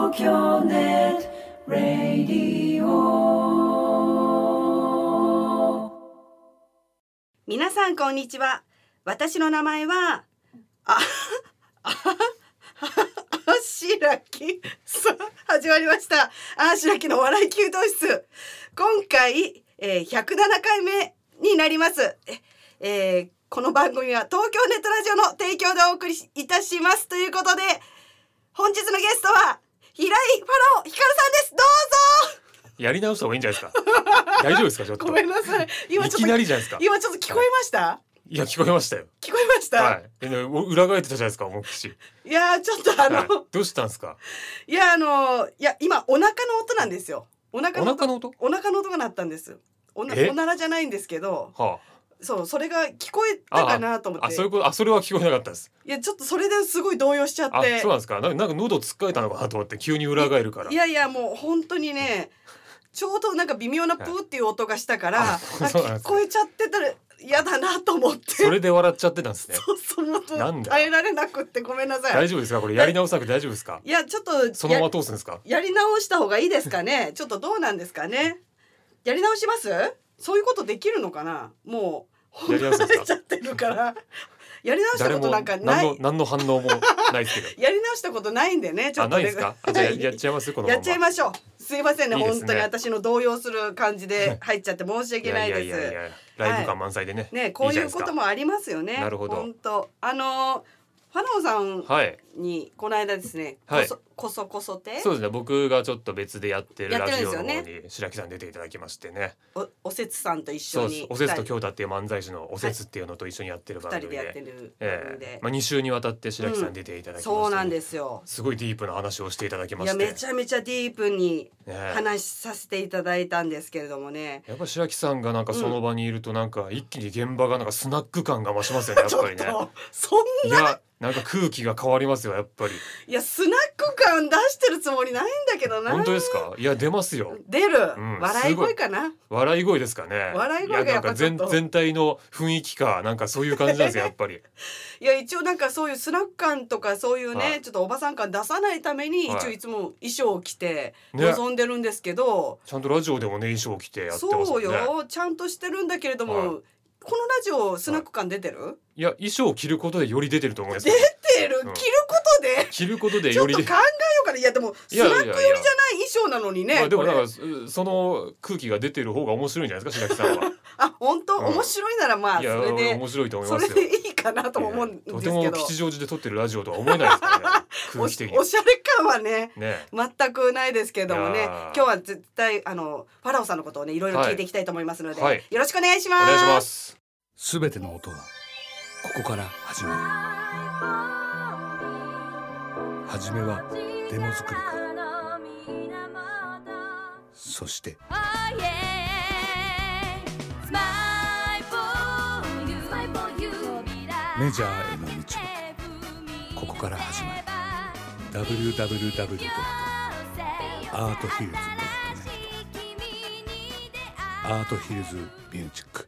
東京ネットラディオ。 皆さんこんにちは。私の名前は白木さあ始まりました。白木の笑い給湯室。今回、107回目になります。この番組は東京ネットラジオの提供でお送りいたしますということで、本日のゲストは平井ファラオヒカルさんです。どうぞ。 やり直した方がいいんじゃないですか。大丈夫ですか。ちょっとごめんなさい。 いきなりじゃないですか。 今ちょっと聞こえました？ いや聞こえましたよ。 聞こえました。 はい。裏返ってたじゃないですか。思いっきし。 いやちょっとはい、どうしたんですか。 いや今お腹の音なんですよ。お腹の音が鳴ったんです。おならじゃないんですけど、 はあ、 そうそれが聞こえたかなと思って。 そういうこと。それは聞こえなかったです。 いやちょっとそれですごい動揺しちゃって。 そうなんですか。なんか喉つっかえたのかなと思って急に裏返るから。 いやもう本当にね、ちょうどなんか微妙なプーっていう音がしたから、聞こえちゃってたら嫌だなと思って。 それで笑っちゃってたんですね。 そうなんだ。 耐えられなくってごめんなさい。 大丈夫ですか。これやり直さなくて大丈夫ですか。 いやちょっとそのまま通すんですか。 やり直した方がいいですかね。ちょっとどうなんですかね。やり直します？そういうことできるのかな。もうやり直すんですか。 ちゃってるからやり直したことなんかない。 何の反応もないですけど。 やり直したことないんでね。ちょっとないですか。じゃあやっちゃいます。このままやっちゃいましょう。すいませんね。 いいですね。 本当に私の動揺する感じで入っちゃって申し訳ないです。 いやライブ感満載でね。 ね、こういうこともありますよね。 なるほど。 本当ファラオさんにこの間ですね、こそてそうですね。僕がちょっと別でやってるラジオの方に白木さん出ていただきましてね。 おせつさんと一緒に、 おせつと京太っていう漫才師のおせつっていうのと一緒にやってる番組で、 2人でやってる番組で、 2週にわたって白木さん出ていただきまして、 そうなんですよ。 すごいディープな話をしていただきまして、 いやめちゃめちゃディープに話させていただいたんですけれどもね。 やっぱ白木さんがなんかその場にいるとなんか一気に現場がなんかスナック感が増しますよね。やっぱりね。 そんな。 いやなんか空気が変わりますよやっぱり。 いやスナック感出してるつもりないんだけどな。 本当ですか。いや出ますよ。 出る、笑い声かな。 笑い声ですかね。 笑い声がやっぱちょっと全体の雰囲気かなんかそういう感じなんですよやっぱり。 いや一応なんかそういうスナック感とかそういうね、ちょっとおばさん感出さないために、一応いつも衣装を着て臨んでるんですけど、 ちゃんとラジオでもね衣装を着てやってますよね。 そうよ、ちゃんとしてるんだけれども、このラジオスナック感出てる？ いや衣装を着ることでより出てると思います。 出てる、着ることでよりちょっと考えようかな。いやでもスナック寄りじゃない衣装なのにね。 でもなんかその空気が出てる方が面白いんじゃないですか白木さんは。 本当、面白いならまあそれで面白いと思いますよ。 それでいいかなと思うんですけど、 とても吉祥寺で撮ってるラジオとは思えないですからね。空気的におしゃれ感はね全くないですけどもね。今日は絶対ファラオさんのことをねいろいろ聞いていきたいと思いますので、よろしくお願いします。 お願いします。 すべての音はここから始まる。初めはデモ作りか、そしてメジャーへの道はここから始まる。 www.arthillz.net アートヒルズミュージック。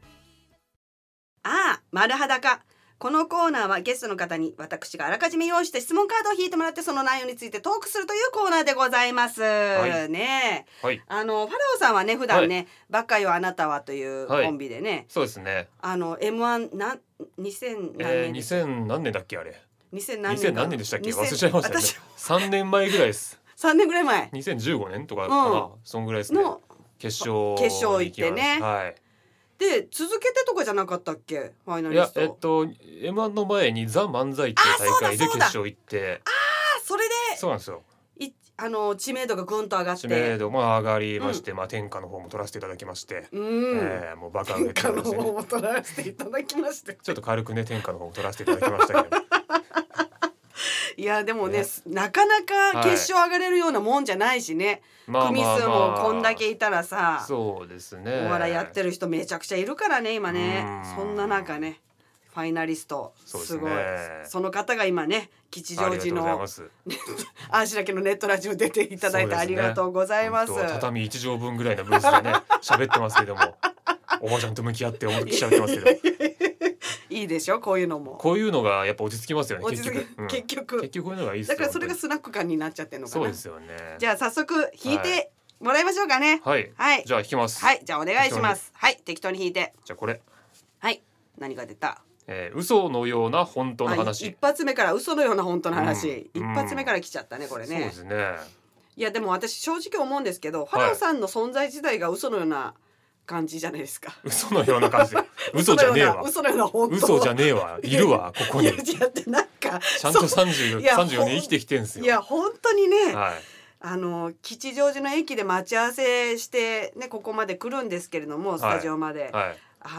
丸裸。このコーナーはゲストの方に私があらかじめ用意して質問カードを引いてもらって、その内容についてトークするというコーナーでございます、ね。ファラオさんはね普段ね、バカよあなたはというコンビでね、 そうですね。 M1 2000 何年だっけあれ。 2000 何年でしたっけ。忘れちゃいましたね。3年前ぐらいです。 3年ぐらい前。 2015年とかかな、そんぐらいですね。決勝行ってね。で続けてとかじゃなかったっけファイナリスト。 M1 の前にザ・漫才っていう大会で決勝行って、 それでそうなんですよ。 知名度がぐんと上がって、 知名度も上がりまして、天下の方も取らせていただきまして、もうバカ上げて天下の方も取らせていただきまして、 ちょっと軽くね天下の方も取らせていただきましたけどいやでもねなかなか決勝上がれるようなもんじゃないしね、組数もこんだけいたらさ、 そうですね、 お笑いやってる人めちゃくちゃいるからね今ね。そんな中ねファイナリスト、すごい、その方が今ね吉祥寺の白木のネットラジオ出ていただいてありがとうございます。 畳1畳分ぐらいのブースでね喋ってますけども、おばちゃんと向き合って思いっきり喋ってますけどいいでしょこういうのも。 こういうのがやっぱ落ち着きますよね。 落ち着く結局こういうのがいいですよ。 だからそれがスナック感になっちゃってるのかな。 そうですよね。 じゃあ早速弾いてもらいましょうかね。 はい、 はい、 じゃあ弾きます。 はい、じゃあお願いします。はい、適当に弾いて。 じゃあこれ、 はい、何が出た。 嘘のような本当の話。 一発目から嘘のような本当の話、一発目から来ちゃったねこれね。 そうですね。 いやでも私正直思うんですけど、花さんの存在自体が嘘のような感じじゃないですか。 嘘のような感じ。嘘じゃねえわ。 嘘のような本当。 嘘じゃねえわ。いるわここに。 いやってなんかちゃんと34年生きてきてんすよ。 いや本当にね。 はい。 吉祥寺の駅で待ち合わせしてねここまで来るんですけれども、スタジオまで、 はい、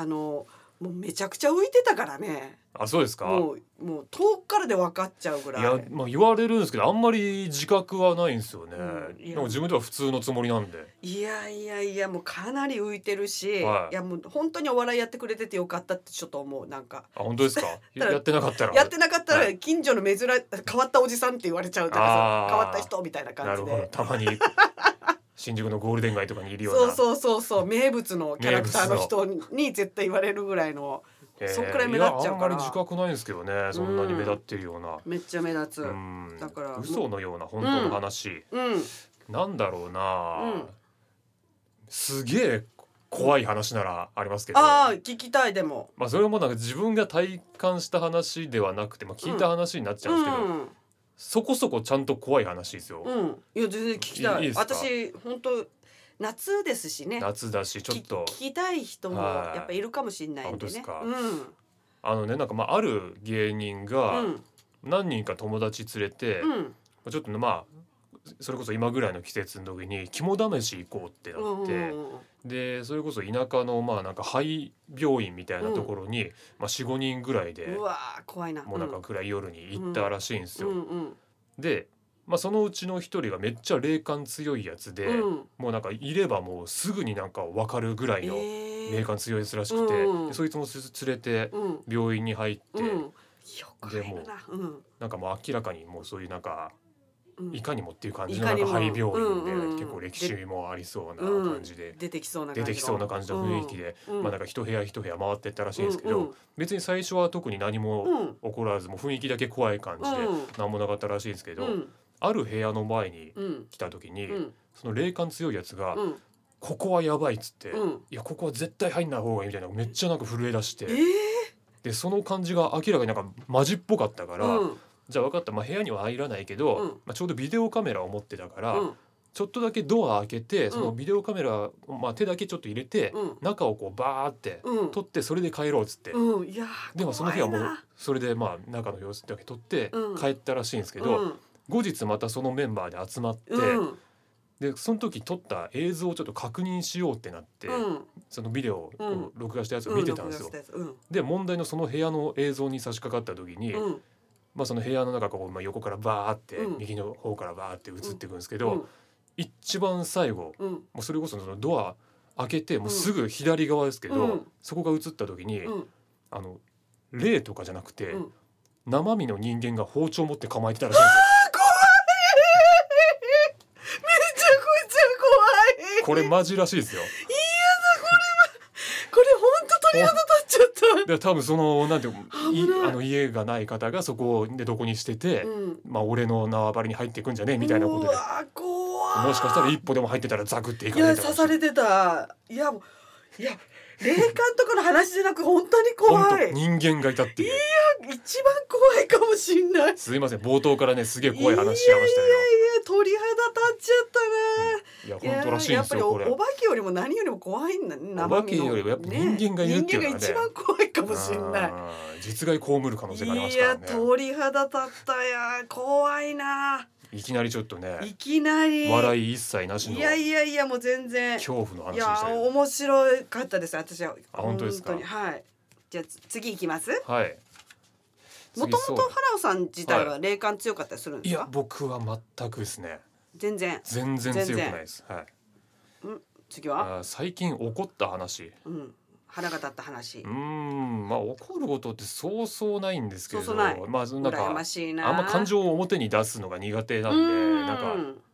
もうめちゃくちゃ浮いてたからね。 あ、そうですか。 もう遠くからで分かっちゃうぐらい。 いや、まあ、言われるんですけどあんまり自覚はないんですよね。でも自分では普通のつもりなんで。 いやもうかなり浮いてるし、 はい、 いやもう本当にお笑いやってくれててよかったってちょっと思う。なんかあ、本当ですか。やってなかったら、 はい、近所の変わったおじさんって言われちゃうとかさ、変わった人みたいな感じで。 なるほど。たまに新宿のゴールデン街とかにいるようなそう名物のキャラクターの人に絶対言われるぐらいの、そんくらい目立っちゃうから。 あんまり自覚ないんですけどね、そんなに目立ってるような。 めっちゃ目立つ。だから嘘のような本当の話、なんだろうな、すげえ怖い話ならありますけど、 聞きたい。でもまあそれもなんか自分が体感した話ではなくて、まあ、聞いた話になっちゃうんですけど、そこそこちゃんと怖い話ですよ。 いや全然聞きたい。 いいですか。 私本当夏ですしね。 夏だしちょっと聞きたい人もやっぱいるかもしれないんでね。 本当ですか。なんかまあある芸人が何人か友達連れて、ちょっとまあそれこそ今ぐらいの季節の時に肝試し行こうってなって、でそれこそ田舎のまあなんか肺病院みたいなところに、まあ 4,5 人ぐらいで、 うわ怖いな、 もうなんか暗い夜に行ったらしいんですよ。で、まあ、そのうちの一人がめっちゃ霊感強いやつで、もうなんかいればもうすぐになんか分かるぐらいの霊感強いやつらしくて、でそいつも連れて病院に入って、でもなんかもう明らかにもうそういうなんかいかにもっていう感じのなんか肺病院で結構歴史もありそうな感じで出てきそうな感じの雰囲気で、まあなんか一部屋一部屋回ってったらしいんですけど、別に最初は特に何も起こらず、もう雰囲気だけ怖い感じで何もなかったらしいんですけど、ある部屋の前に来た時にその霊感強いやつがここはやばいっつって、いやここは絶対入んない方がいいみたいな、めっちゃなんか震え出して、でその感じが明らかになんかマジっぽかったから、じゃあ分かった、まあ、部屋には入らないけど、まあ、ちょうどビデオカメラを持ってたから、ちょっとだけドア開けてそのビデオカメラ、まあ、手だけちょっと入れて、中をこうバーって撮ってそれで帰ろうっつって、でもその日はもうそれでまあ中の様子だけ撮って帰ったらしいんですけど、後日またそのメンバーで集まって、でその時撮った映像をちょっと確認しようってなって、そのビデオを録画したやつを見てたんですよ。で問題のその部屋の映像に差し掛かった時に、まあ、その部屋の中こう、まあ、横からバーって、右の方からバーって映っていくんですけど、一番最後、もうそれこそそのドア開けてもうすぐ左側ですけど、そこが映った時に、霊とかじゃなくて、生身の人間が包丁持って構えてたらしいんですよ。 めちゃくちゃ怖い。 これマジらしいですよ。 いやだこれ本当鳥肌立っちゃった。 で多分そのなんて家がない方がそこでどこにしてて、まあ俺の縄張りに入っていくんじゃねえみたいなことで、もしかしたら一歩でも入ってたらザクっていかないとか。 いや刺されてた。いや霊感とかの話じゃなく本当に怖い。 人間がいたっていう。 いや一番怖いかもしんない。 すいません冒頭からねすげえ怖い話しちゃいましたよ。 いや鳥肌立っちゃったな。 いや本当らしいんですよこれ。 お化けよりも何よりも怖いんだね。 お化けよりもやっぱ人間がいるっていうのがね、 人間が一番怖いかもしんない。 実害被る可能性がありますからね。 いや鳥肌立ったや怖いな。 いきなりちょっとね、 いきなり笑い一切なしの、 いやもう全然恐怖の話でしたよ。 いや面白かったです私は。 本当ですか。 はい。じゃあ次いきます。 はい。 もともと原尾さん自体は霊感強かったりするんですか。 いや僕は全くですね。 全然強くないです。はい。 次は最近起こった話。 腹が立った話。 まあ起こることってそうそうないんですけど、 そうそうない。 まあなんか羨ましいな。 あんま感情を表に出すのが苦手なんで、なんか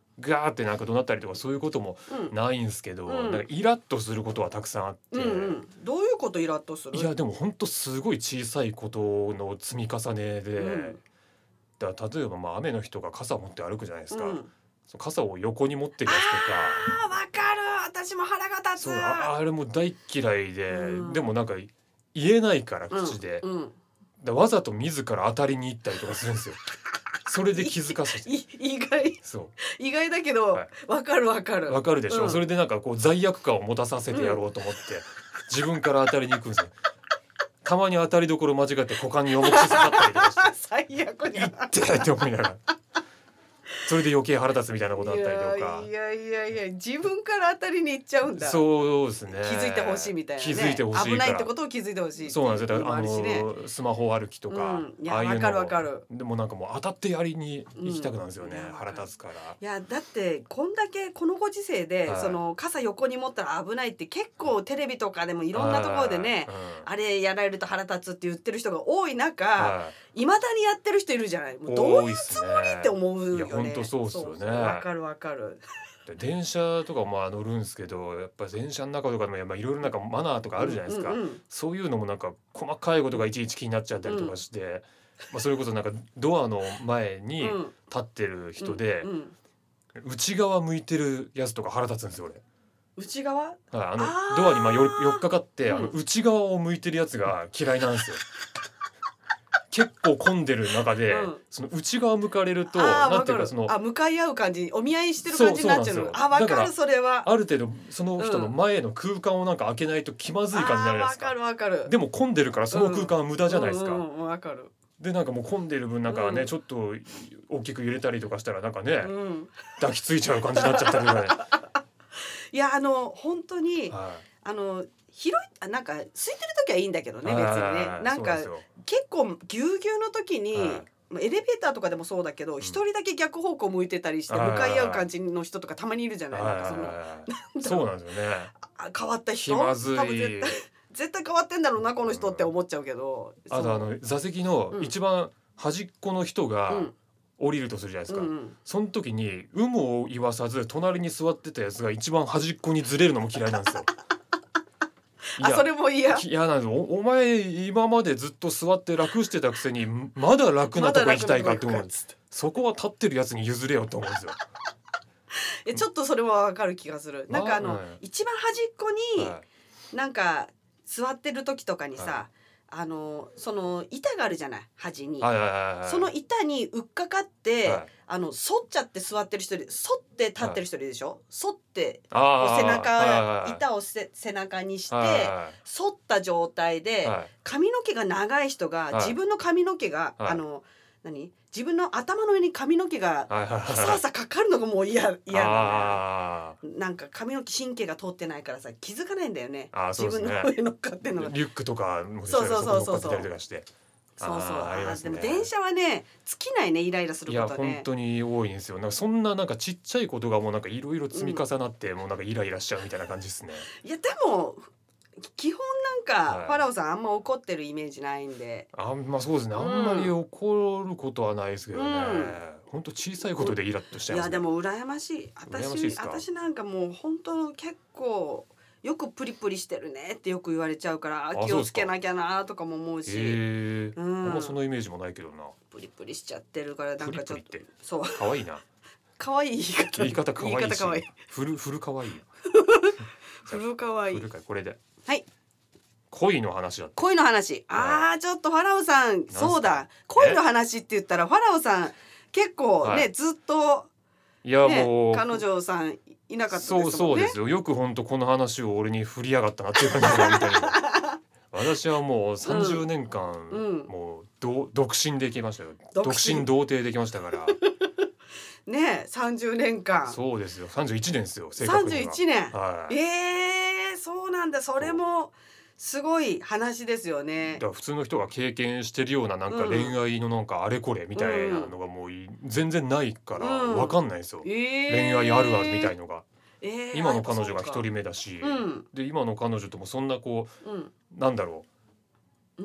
ガーってなんか怒鳴ったりとかそういうこともないんですけど、なんかイラッとすることはたくさんあって、 どういうことイラッとする？ いやでもほんとすごい小さいことの積み重ねで、だから例えば雨の日とか傘持って歩くじゃないですか、その傘を横に持ってるやつとか、 わかる、私も腹が立つ。 そう あれも大嫌いで、でもなんか言えないから口で、だわざと自ら当たりに行ったりとかするんですよ。それで気づかせて意外だけど、わかるわかるでしょ、それでなんかこう罪悪感を持たさせてやろうと思って、自分から当たりに行くんですよ。たまに当たりどころ間違って股間に重く刺さったりとかして最悪にって思いながらそれで余計腹立つみたいなことだったりとか。 いや自分から当たりに行っちゃうんだ。 そうですね、 気づいてほしいみたいなね。 気づいてほしいから危ないってことを気づいてほしい。 そうなんですよ。スマホ歩きとか、 ああいうのわかる。 でもなんかもう当たってやりに行きたくなるんですよね、腹立つから。 いやだってこんだけこのご時世で、その傘横に持ったら危ないって結構テレビとかでもいろんなところでね、あれやられると腹立つって言ってる人が多い中、未だにやってる人いるじゃない。もうどういうつもりって思うよね。いや本当そうですよね。 わかる。 電車とかも乗るんですけど、やっぱ電車の中とかでもいろいろなんかマナーとかあるじゃないですか、そういうのもなんか細かいことがいちいち気になっちゃったりとかして、それこそなんかドアの前に立ってる人で、内側向いてるやつとか腹立つんですよ俺。 内側？ ドアに寄っかかって、内側を向いてるやつが嫌いなんですよ。結構混んでる中で、その内側向かれるとなんていうかその向かい合う感じ、お見合いしてる感じになっちゃうの。わかる、それは。 ある程度その人の前の空間をなんか開けないと気まずい感じになるじゃないですか。 わかる。 でも混んでるからその空間は無駄じゃないですか。 わかる。 でなんかもう混んでる分なんかね、ちょっと大きく揺れたりとかしたらなんかね、抱きついちゃう感じになっちゃったりとかね。 いや本当に広いなんか空いてる時はいいんだけどね、別にね。なんか結構ぎゅうぎゅうの時に、エレベーターとかでもそうだけど、一人だけ逆方向向いてたりして向かい合う感じの人とかたまにいるじゃない。 そうなんですよね。 変わった人、 気まずい。 絶対変わってんだろうなこの人って思っちゃうけど。 あと座席の一番端っこの人が降りるとするじゃないですか。その時に有無を言わさず隣に座ってたやつが一番端っこにずれるのも嫌いなんですよ。 それも嫌なんです。お前今までずっと座って楽してたくせにまだ楽なとこ行きたいかって思うんです。そこは立ってるやつに譲れよって思うんですよ。 ちょっとそれも分かる気がする。なんか一番端っこになんか座ってる時とかにさ、その板があるじゃない、端に。その板にうっかかって、反っちゃって座ってる人で、反って立ってる人でしょ。反って背中、板を背中にして反った状態で、髪の毛が長い人が自分の髪の毛が自分の頭の上に髪の毛がさあさかかるのがもう嫌な。なんか髪の毛神経が通ってないからさ、気づかないんだよね。自分の上乗っかってんのが。 リュックとかもそうでも電車はね尽きないね、イライラすることね。 いや本当に多いんですよ。なんかそんななんかちっちゃいことがもうなんかいろいろ積み重なって、もうなんかイライラしちゃうみたいな感じですね。 いやでも基本なんかファラオさんあんま怒ってるイメージないんで。 そうですね。あんまり怒ることはないですけどね。本当小さいことでイラッとしちゃいますね。 いやでも羨ましい。私なんかもう本当結構よくプリプリしてるねってよく言われちゃうから、気をつけなきゃなとかも思うし。 あんまそのイメージもないけどな。 プリプリしちゃってるからなんかちょっとそう可愛いな。 可愛い言い方可愛いし。フル可愛いよ。 フル可愛い。 これで。 はい。 恋の話だった。 恋の話。ちょっとファラオさん、そうだ。恋の話って言ったらファラオさん結構ね、ずっといやもう彼女さんいなかったですもんね。 そうですよ。よく本当この話を俺に振りやがったなっていう感じがみたいな。私はもう30年間もう独身できましたよ。独身童貞できましたから。 ね、30年間。 そうですよ。31年ですよ。正確には。 31年。そうなんだ。それもすごい話ですよね。 だから普通の人が経験してるようななんか恋愛のなんかあれこれみたいなのがもう全然ないから分かんないですよ。恋愛あるあるみたいのが。今の彼女が一人目だし、で今の彼女ともそんなこうなんだろう。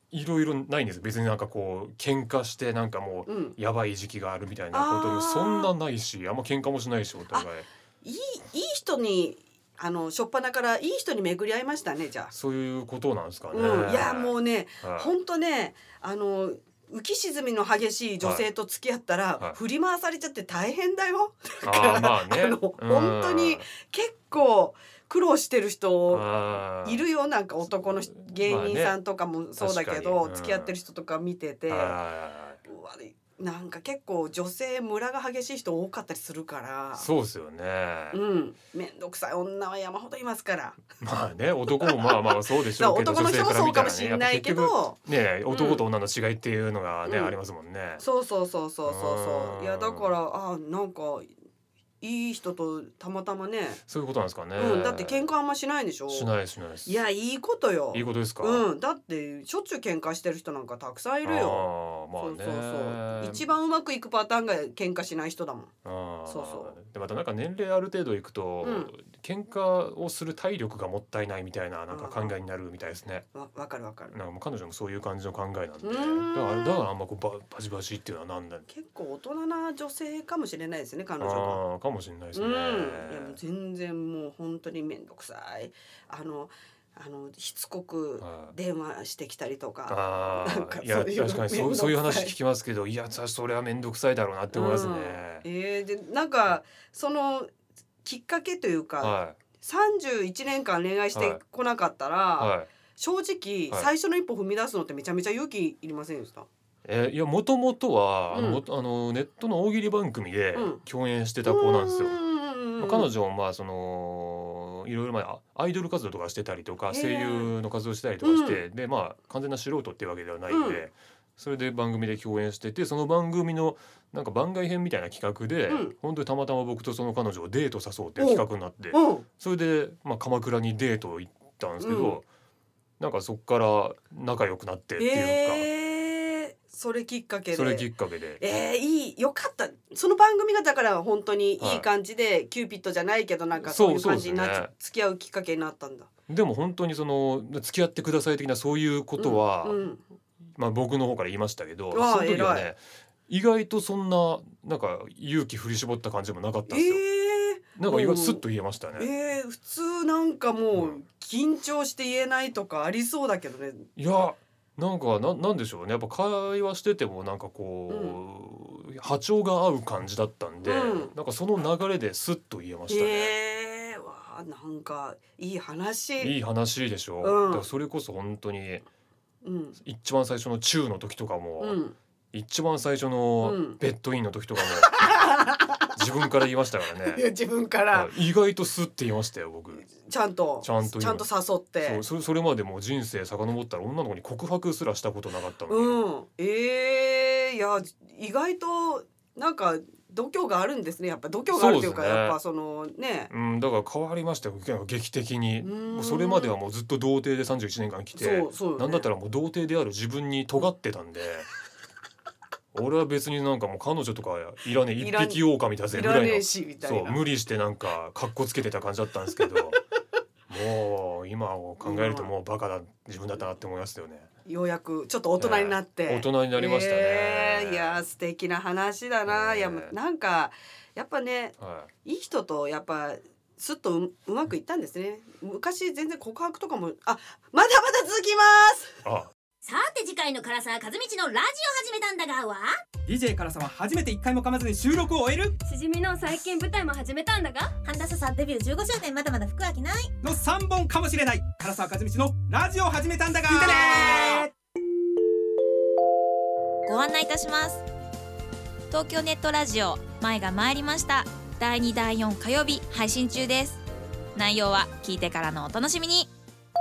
いろいろないんです。別になんかこう喧嘩してなんかもうやばい時期があるみたいなことにそんなないし、あんま喧嘩もしないしお互い。 いい人に初っ端からいい人に巡り合いましたね。じゃあそういうことなんですかね。 いやもうね、 はい、 ほんとね浮き沈みの激しい女性と付き合ったら、振り回されちゃって大変だよ。だからまあね、 本当に結構苦労してる人いるよ。なんか男の芸人さんとかもそうだけど、付き合ってる人とか見てて、うわなんか結構女性ムラが激しい人多かったりするから。 そうですよね。 めんどくさい女は山ほどいますから。 まあね、男もまあまあそうでしょうけど、 男の人もそうかもしれないけどね、男と女の違いっていうのがね、ありますもんね。 そういやだからなんかいい人とたまたまね。 そういうことなんですかね。 だって喧嘩あんましないでしょ。 しないです。 いやいいことよ。 いいことですか。 だってしょっちゅう喧嘩してる人なんかたくさんいるよ。 まあね、 そう一番うまくいくパターンが喧嘩しない人だもん。 でまたなんか年齢ある程度いくと、喧嘩をする体力がもったいないみたいななんか考えになるみたいですね。 わかる。なんかもう彼女もそういう感じの考えなんで、だからあんまこうバチバチっていうのはなんだ。 結構大人な女性かもしれないですね、彼女が。 かもしれないですね。 いやもう全然もう本当にめんどくさい。しつこく電話してきたりとか。 いや確かにそういう話聞きますけど、いやそれはめんどくさいだろうなって思いますね。 でなんかそのきっかけというか、31年間恋愛してこなかったら、正直最初の一歩踏み出すのってめちゃめちゃ勇気いりませんでした？ いやもともとはネットの大喜利番組で共演してた子なんですよ。彼女もいろいろアイドル活動とかしてたりとか声優の活動したりとかして、で完全な素人っていうわけではないので、それで番組で共演してて、その番組のなんか番外編みたいな企画で、本当にたまたま僕とその彼女をデート誘うっていう企画になって、それで鎌倉にデート行ったんですけど、なんかそっから仲良くなってっていうか。 それきっかけで。よかった。その番組がだから本当にいい感じで、キューピッドじゃないけどなんかそういう感じに付き合うきっかけになったんだ。 でも本当に付き合ってください的なそういうことは、僕の方から言いましたけど、その時はね意外とそんななんか勇気振り絞った感じもなかったんですよ。なんか意外とスッと言えましたね。 普通なんかもう緊張して言えないとかありそうだけどね。 いやなんかなんでしょうね、やっぱ会話しててもなんかこう、波長が合う感じだったんで、なんかその流れでスッと言えましたね。 なんかいい話でしょ。だからそれこそ本当に、一番最初のチューの時とかも、一番最初のベッドインの時とかも自分から言いましたからね。 いや自分から意外とスッて言いましたよ僕。 ちゃんと誘って。 それまでも人生遡ったら女の子に告白すらしたことなかったのに。 いや意外となんか度胸があるんですね。やっぱ度胸があるというか、やっぱそのね。 だから変わりましたよ劇的に。それまではもうずっと童貞で31年間来て、なんだったらもう童貞である自分に尖ってたんで。俺は別になんかもう彼女とかいらねえ、一匹狼だぜぐらいの、そう無理してなんか格好つけてた感じだったんですけどもう今を考えるともうバカだ自分だったなって思いますよね。 ようやくちょっと大人になって、 大人になりましたね。 いや素敵な話だな。いやなんかやっぱね、いい人とやっぱすっと うまくいったんですね。昔全然告白とかもまだまだ続きます。 さて次回の唐沢和道のラジオ始めたんだがは DJ 唐沢初めて1回も噛まずに収録を終える。 しじみの最近舞台も始めたんだが半田笹デビュー15周年まだまだ服飽きないの3本かもしれない唐沢和道のラジオ始めたんだが聞いてね。 ご案内いたします。東京ネットラジオ前が参りました。第2第4火曜日配信中です。内容は聞いてからのお楽しみに。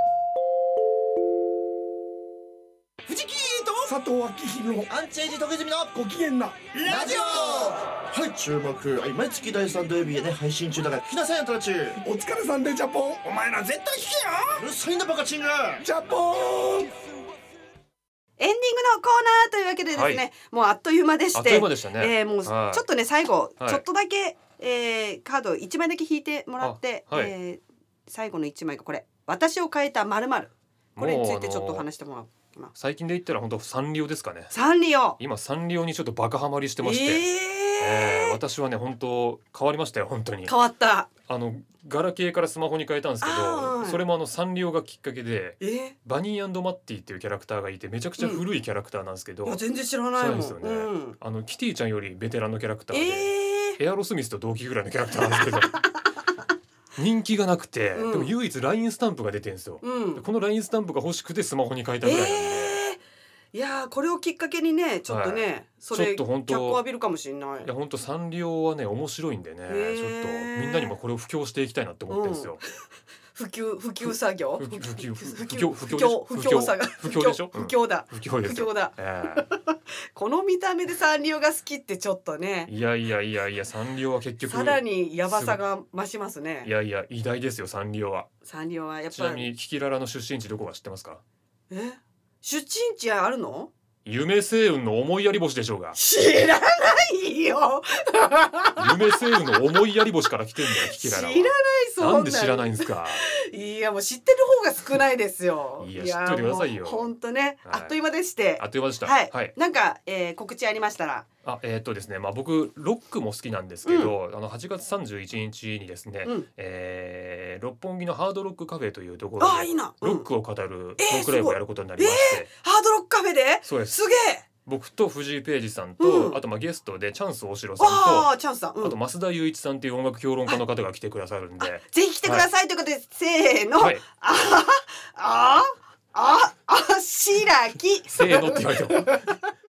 藤木と佐藤明宏アンチエイジ徳泉のご機嫌なラジオ。はい注目、毎月第3土曜日へね配信中だから聞きなさいよトラチュー。 お疲れさんでジャポン。お前ら絶対聞けよ。 うるさいんだバカチンがジャポン。 エンディングのコーナーというわけでですね、もうあっという間でして、 あっという間でしたね。 もうちょっとね最後、ちょっとだけ、カード1枚だけ引いてもらって、最後の1枚がこれ私を変えた〇〇、これについてちょっと話してもらう。 今。 最近で言ったら本当サンリオですかね。 サンリオ。 今サンリオにちょっとバカハマりしてまして、私はね本当変わりましたよ本当に。 変わった。 ガラケーからスマホに変えたんですけど、それもサンリオがきっかけで、バニー&マッティっていうキャラクターがいてめちゃくちゃ古いキャラクターなんですけど、 全然知らないもん。 そうですよね。キティちゃんよりベテランのキャラクターで、エアロスミスと同期ぐらいのキャラクターなんですけど人気がなくて、でも唯一 LINE スタンプが出てるんですよ。この LINE スタンプが欲しくてスマホに変えたぐらいなんで、 いやこれをきっかけにねちょっとね、それ脚光浴びるかもしれない。 いや本当サンリオはね面白いんでね、ちょっとみんなにもこれを布教していきたいなって思ってるんですよ。 普及作業。 普及でしょ。 不況だ。 不況です。 この見た目でサンリオが好きってちょっとね。 いやサンリオは結局さらにヤバさが増しますね。 いや偉大ですよサンリオは。 サンリオはやっぱり。 ちなみにキキララの出身地どこか知ってますか？ 出身地あるの？ 夢星雲の思いやり星でしょうが。 知らないよ。 夢星雲の思いやり星から来てんだよキキララは。 知らない。 なんで知らないんですか。 いやもう知ってる方が少ないですよ。 いや知っといてくださいよ。 本当ね、あっという間でして。 あっという間でした。 はい。なんか告知ありましたら。 ですね、僕ロックも好きなんですけど、8月31日にですね、六本木のハードロックカフェというところでロックを語るトークライブをやることになりまして、 ハードロックカフェで？ そうです。 すげえ。 僕と藤井ページさんと、あとゲストでチャンス大城さんと、あと増田雄一さんっていう音楽評論家の方が来てくださるんで、 ぜひ来てくださいということで、せーの、白木せーのって言われても